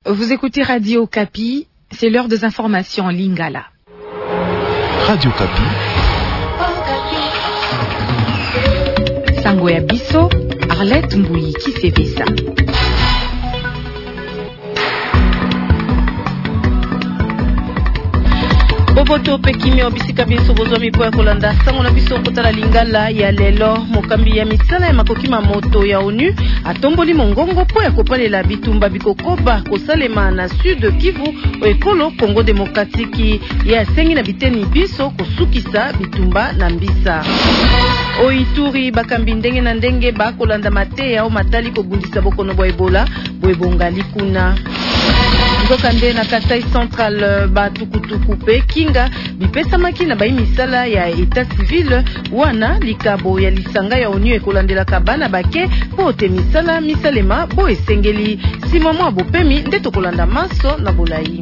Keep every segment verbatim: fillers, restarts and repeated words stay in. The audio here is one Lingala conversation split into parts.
Vous écoutez Radio Kapi, c'est l'heure des informations en Lingala. Radio Kapi. Sango ya biso, Arlette Mbui Kisevesa. Boboto pekimi obisika biso bozomi po ya kolanda sango na biso kotala Lingala ya lelo. Mokambi ya misala ya makokima moto ya ONU atomboli mongongo po ya kopalela bitumba bikokoba kosalema na Sud Kivu o ekolo Congo Demokratiki ya sengi na biteni biso kosukisa bitumba na mbisa. O Ituri bakambi ndenge na ndenge ba kolanda mateya o matali kobundisa bokono bo Ebola bo ebongali kuna. Nzokande na Kasai Central ba tukutuku pe kinga bipesa makina ba misala ya etat civil wana likabo ya lisanga ya ONU ekolandela kabana bake po te misala misalema bo esengeli sima mwa bopemi ndeto kolanda maso na bolai.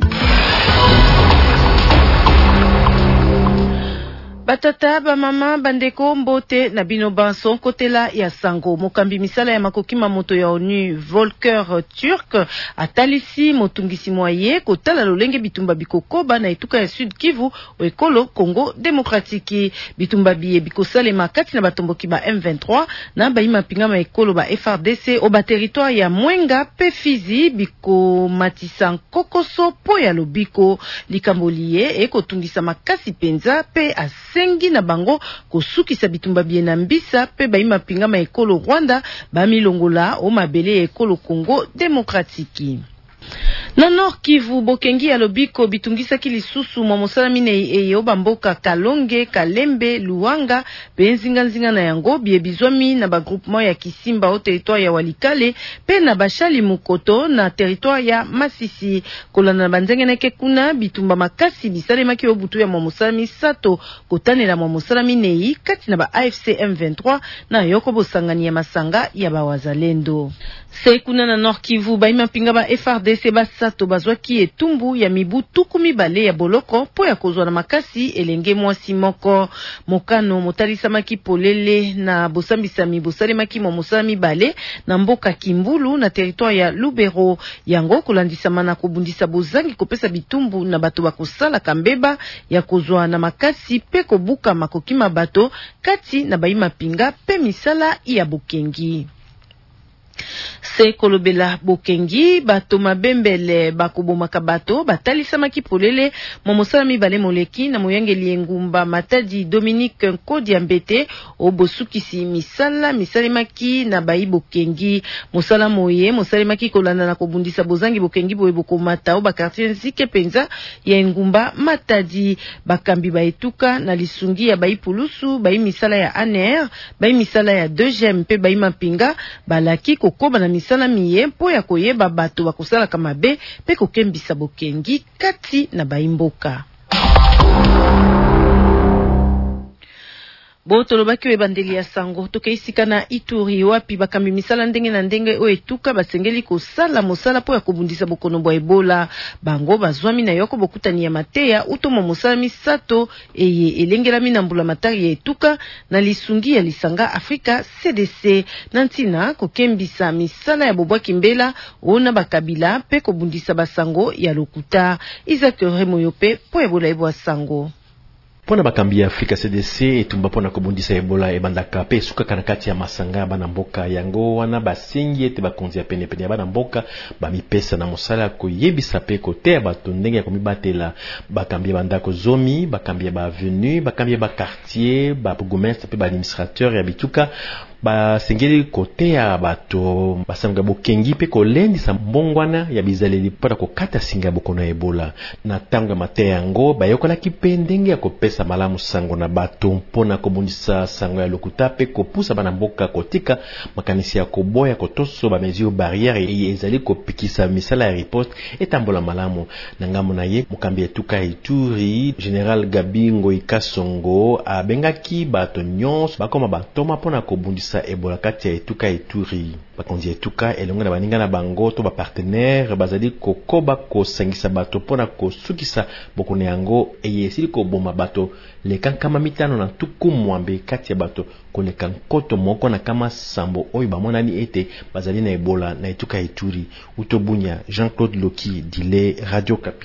Batata ba mama bandeko mbote na bino banson kotela ya sango. Mokambi misala ya makokima moto ya ONU Volker Turk atalisi motungisi moye kotala lolenge bitumba bikokoba na etuka ya Sud Kivu o ekolo Congo Demokratiki. Bitumba biye bikosale makati na batomboki ba M vingt-trois na baima pinga ma ekolo ba F R D C o ba territoire ya Mwenga pe Fizi biko matisa kokoso po ya lobiko likambolie e kotungisa makasi penza pe as sengi na bango kosukisa bitumba bien na mbisa pe baima pinga ma ekolo Rwanda ba milongola o mabele ekolo Congo Demokratiki. Na Nord Kivu bokengi ya lobiko bitungisa kilisusu mwa mosala mine eyo bamboka Kalonge, Kalembe, Luanga, benzinga nzinga na yango bie bizwami na ba groupement ya Kisimba o territoire ya Walikale pe na bashali Mukoto na territoire ya Masisi. Kolana banzenge neke kuna bitumba makasi bisale maki obutu ya mwa mosala misato kotanela mwa mosala mine kati na ba A F C M vingt-trois na yoko bosangani ya masanga ya ba wazalendo. Se kuna na Nord Kivu baima pinga ba F R D C basato bazwaki etumbu ya mibu tuku mibale ya boloko po ya kozwa na makasi elenge mwasi moko. Mokano motalisa maki polele na bosambisa mibosale maki mo mosala mibale na mboka Kimbulu na territoire ya Lubero. Yango kolandisa mana kobundisa bozangi kopesa bitumbu na bato bakosala kambeba ya kozwa na makasi pe kobuka makokima bato kati na baima pinga pe misala ya bokengi. Se kolobela bokengi bato mabembele bakobomaka bato batalisa maki polele momosala mibale moleki na moyangeli engumba Matadi Dominique Nkodi Ambete obosukisi misala misalemaki na bayi bokengi mosala moye mosalemaki kolanda na kobundisa bozangi bokengi boye bokomata o ba quartier nzike penza ya engumba Matadi bakambi baetuka na lisungi ya bayi pulusu bayi misala ya A N R bayi misala ya deux G M pe bayi mapinga balaki kokoba na misala miye po ya koyeba bato bakosala kamabe pe kokembisa bokengi kati na baimboka. Boto lobaki we bandeli ya sango tokeisika na Ituri wapi bakambi misala ndenge na ndenge o etuka basengeli kosala mosala po ya kobundisa bokono bwa Ebola. Bango bazwami na yoko bokutani ya mateya utomo mosala misato eye elengelami na mbula matari ya etuka na lisungi ya lisanga Afrika C D C nantina kokembisa misala ya bobwaki mbela ona bakabila pe kobundisa basango ya lokuta. Isaac Remoyope po Ebola ebwa sango. Pona bakambi ya Afrika C D C etumba pona kobundisa Ebola ebandaka pe suka kanakati ya masanga bana mboka yango wana basengi ete bakonzi ya pene pene ya bana mboka bamipesa na mosala koyebisa pe kote bato ndenge ya komibatela bakambi ya bandako zomi bakambi ya ba avenue bakambi ya ba quartier ba bourgmestre pe ba administrateur ya bituka ba sengeli kote ya bato basanga bokengi pe kolendisa mbongwana ya bizaleli pona kokata singa bokono ya Ebola na tanga mate yango bayokola kipendenge ya kopesa malamu sango na bato mpona kobundisa sango ya lokuta pe kopusa bana mboka kotika makanisi ya koboya kotoso ba mesure barrière e ezali kopikisa misala ya report etambola malamu na ngambo na ye mukambi etuka Ituri General Gabingo Ikasongo abengaki bato nyonso bakoma batoma pona kobundisa kobundisa Ebola kati ya etuka Ituri. Bakonzi etuka elongo na baninga na bango to ba partenaire bazali kokoba kosangisa bato pona kosukisa bokone yango eyesili koboma bato leka kama mitano na tuku mwambe kati ya bato koleka nkoto moko na kama sambo oyo bamonani ete bazali na Ebola na etuka Ituri. Utobunya Jean-Claude Loki, Dile, Radio Kapi.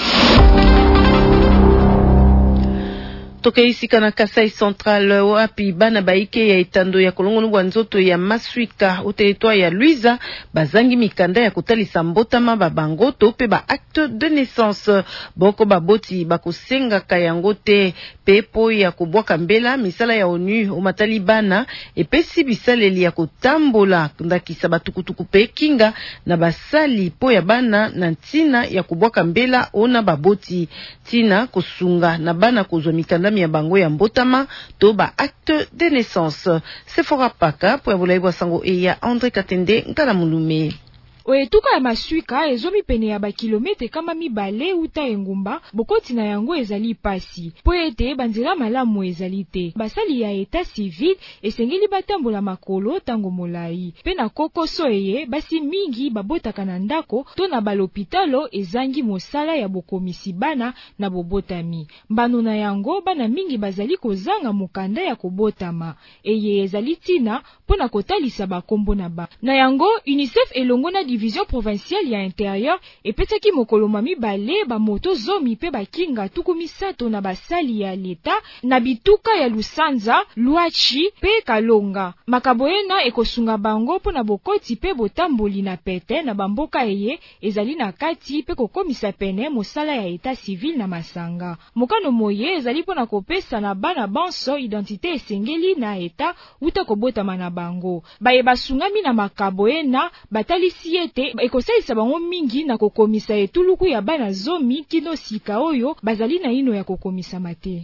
Toke isika na Kasai Central wapi bana baike ya etando ya kolongo nubwa nzoto ya Maswika uteletwa ya Luiza bazangi mikanda ya kutalisa mbotama babango to pe ba acte de naissance boko baboti bakusenga kayango te pepo ya kubwaka mbela misala ya ONU umatali bana epesi bisaleli ya kutambola ndakisa batukutuku pe kinga na basali po ya bana na ntina ya kubwaka mbela ona baboti tina kusunga na bana kuzwa mikanda ya bango ya mbotama to ba acte de naissance. Sephora Paka po ya sango e ya André Katende nkala mulume. Oetuka ya Maswika ezomi pene ya ba kilometre kama mibale uta engumba bokoti na yango ezali pasi po ete banzela malamu ezali te. Basali ya eta civil esengeli batambola makolo tango molai pe na kokoso eye basi mingi babotaka na ndako to na balopitalo ezangi mosala ya bokomisi bana na bobotami. Mbano na yango bana mingi bazali kozanga mokanda ya kobotama eye ezali tina pona kotalisa bakombo na ba. Na yango UNICEF elongo na division provinciale ya intérieur epesaki mokolo mibale ba moto zomi pe bakinga tuku misato na basali ya leta na bituka ya Lusanza, Luachi pe Kalonga. Makaboena ekosunga bango po na bokoti pe botamboli na pete na bamboka eye ezali na kati pe kokomisa pene mosala ya eta civil na masanga. Mokano moye ezali po na kopesa na bana banso identité esengeli na eta uta kobotama na bango. Baye basungami na makaboena batalisi ete ekosalisa bango mingi na kokomisa etuluku ya bana zomi kino sika oyo bazali na ino ya kokomisa mate.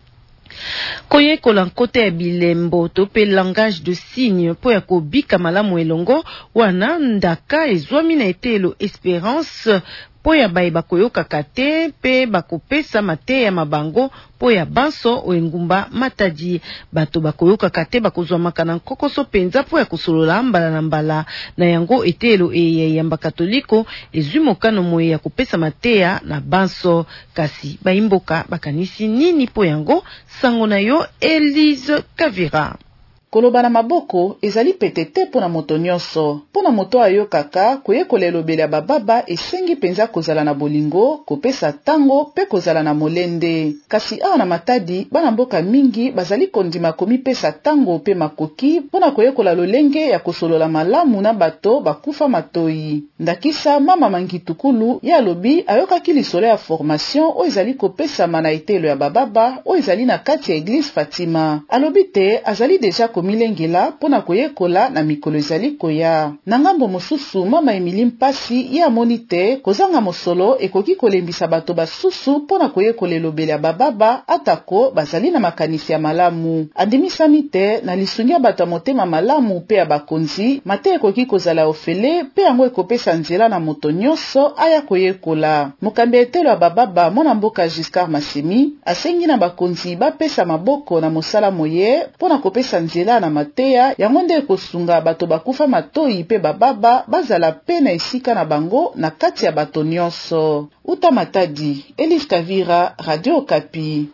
Koye kolankote ya bilembo to pe langage de signe po ya kobika malamu elongo wana ndaka ezwami na etelo Espérance po ya baye bakoyoka kate pe bakopesa mate ya mabango po ya banso oengumba Matadi. Bato bakoyoka kate bakozwa makana kokoso penza po ya kusolola mbala na mbala na yango etelo e ya mbakatoliko ezumokano moye ya kopesa mateya na banso kasi baimboka bakanisi nini po yango sango na yo Elise Kavira. Koloba na maboko ezali petete pona moto nyonso. Pona moto ayo kaka koyekola elobeli ya bababa esengi penza kozala na bolingo, kopesa tango pe kozala na molende. Kasi awa na Matadi bana mboka mingi bazali kondima komipesa tango pe makoki pona koyekola lolenge ya kosolola malamu na bato bakufa matoi. Ndakisa mama Mangitukulu ya lobi ayokaki lisolo ya formation o ezali kopesa mana etelo ya bababa o ezali na kati ya Eglise Fatima. Alobi te azali deja milengela pona koyekola na mikolo ezali koya. Na ngambo mosusu mama Emily Mpasi ya monite kozanga mosolo ekoki kolembisa bato basusu pona koyekola elobeli ya bababa atako bazali na makanisi ya malamu. Andimisami te na lisungi ya bato motema malamu pe ya bakonzi mate ekoki kozala ofele pe yango ekopesa nzela na moto nyonso aya koyekola. Mokambi etelo ya bababa mwana mboka Giscard Masemi asengi na bakonzi bapesa maboko na mosala moye pona kopesa nzela na mateya yango nde kosunga bato bakufa matoi pe bababa bazala pe na esika na bango na kati ya bato nyonso. Uta Matadi, Elise Kavira, Radio Kapi.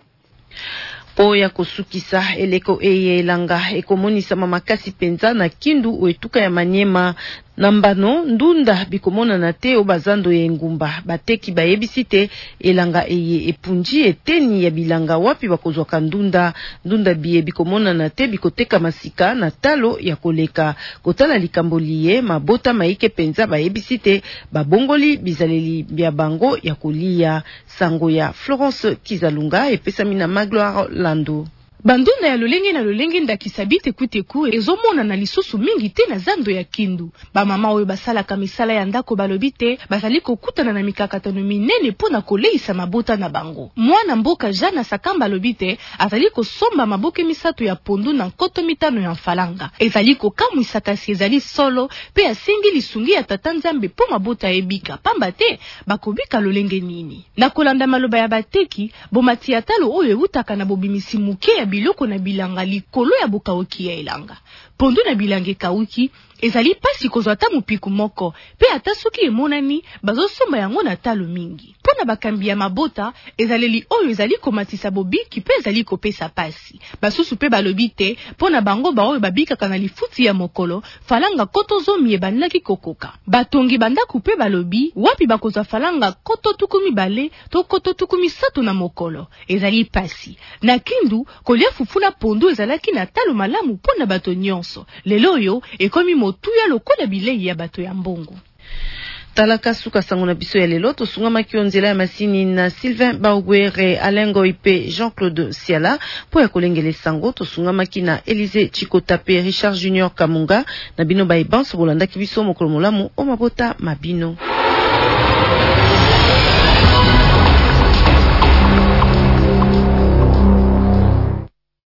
Po ya kusukisa eleko eye elanga ekomonisa makasi penza na Kindu oetuka ya Manyema. Nambano ndunda bikomona na te o bazando ya engumba bateki bayebisite elanga eye epunji eteni ya bilanga wapi bakozwa kandunda ndunda biye bikomona na te bikoteka masika na talo ya koleka kotala likamboliye mabota maike penza bayebisite babongoli bizaleli bya bango ya kolia sango ya Florence Kizalunga epesami na Magloire Lando. Bandunda ya lolenge na lolenge ndakisabite kuteku ezomona na lisusu mingi te na zando ya Kindu. Ba mama oyo basala kamisala ya ndako balobite bazali kokutana na mikakatano minene pona koleisa mabota na bango. Mwana mboka Jana Sakamba lobite azali kosomba maboke misato ya pondu na nkoto mitano ya mfalanga. Ezali kokamwisa kasi ezali solo pe asingi lisungi ya tata Nzambe po mabota ebika pamba te bakobika lolenge nini. Na kolanda maloba ya bateki bomati atalo oyo utaka na bobimisi muke ya biloko na bilanga likolo ya bokauki ya elanga. Pondu na bilange kauki ezali pasi kozwa ata mopiku moko pe ata soki emonani bazosomba yango na talo mingi. Pona bakambi ya mabota ezaleli oyo ezali komatisa bobiki pe ezali kopesa pasi. Basusu pe balobi te pona bango ba oyo babikaka na lifuti ya mokolo falanga koto zomi ebandaki kokoka. Batongi bandaku pe balobi wapi bakozwa falanga koto tukumi bale to koto tukumi sato na mokolo ezali pasi. Na Kindu kolia fufuna pondu ezalaki na talo malamu pona bato nyonso. Lelo yo ekomi motuya lokola bilei ya bato ya mbongo. Talaka suka sango na biso ya lelo tosunga makio nzela ya masini na Sylvain Baugwere, Alengo Ipe, Jean-Claude Siala po ya kolengele sango tosunga makina Élysée Chikotape, Richard Junior Kamunga na bino ba ibanso bolanda kibiso mokolo molamu o mabota mabino.